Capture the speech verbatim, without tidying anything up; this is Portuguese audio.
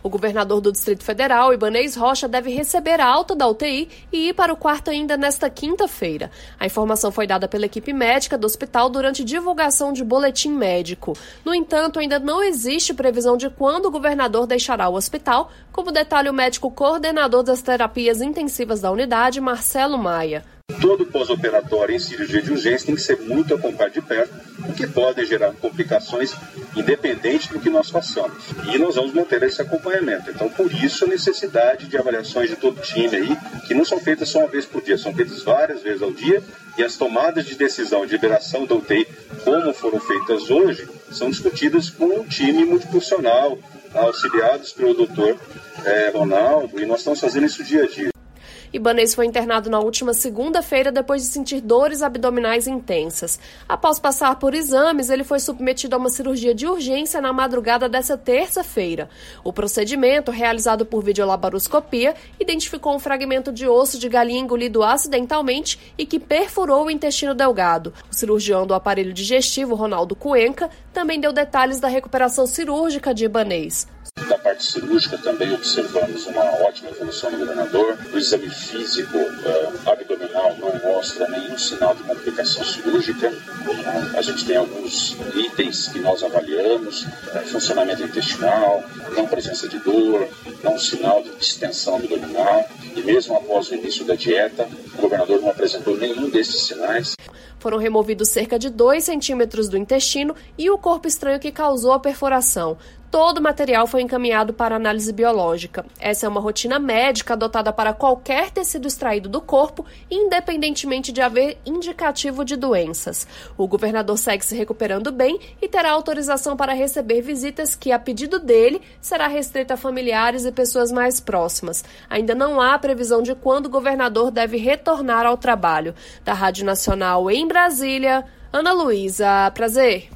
O governador do Distrito Federal, Ibanez Rocha, deve receber a alta da U T I e ir para o quarto ainda nesta quinta-feira. A informação foi dada pela equipe médica do hospital durante divulgação de boletim médico. No entanto, ainda não existe previsão de quando o governador deixará o hospital, como detalha o médico coordenador das terapias intensivas da unidade, Marcelo Maia. Todo pós-operatório em cirurgia de urgência tem que ser muito acompanhado de perto, porque podem gerar complicações independente do que nós façamos. E nós vamos manter esse acompanhamento. Então, por isso, a necessidade de avaliações de todo o time aí, que não são feitas só uma vez por dia, são feitas várias vezes ao dia, e as tomadas de decisão de liberação da U T I, como foram feitas hoje, são discutidas com um time multifuncional, auxiliados pelo doutor eh, Ronaldo, e nós estamos fazendo isso dia a dia. Ibanez foi internado na última segunda-feira depois de sentir dores abdominais intensas. Após passar por exames, ele foi submetido a uma cirurgia de urgência na madrugada dessa terça-feira. O procedimento, realizado por videolaparoscopia, identificou um fragmento de osso de galinha engolido acidentalmente e que perfurou o intestino delgado. O cirurgião do aparelho digestivo, Ronaldo Cuenca, também deu detalhes da recuperação cirúrgica de Ibanez. Da parte cirúrgica também observamos uma ótima evolução do governador. O exame físico uh, abdominal não mostra nenhum sinal de complicação cirúrgica. Uh, a gente tem alguns itens que nós avaliamos, uh, funcionamento intestinal, não presença de dor, não sinal de distensão abdominal. E mesmo após o início da dieta, o governador não apresentou nenhum desses sinais. Foram removidos cerca de dois centímetros do intestino e o corpo estranho que causou a perfuração. Todo o material foi encaminhado para análise biológica. Essa é uma rotina médica adotada para qualquer tecido extraído do corpo, independentemente de haver indicativo de doenças. O governador segue se recuperando bem e terá autorização para receber visitas que, a pedido dele, será restrita a familiares e pessoas mais próximas. Ainda não há previsão de quando o governador deve retornar ao trabalho. Da Rádio Nacional em Brasília, Ana Luísa Prazer.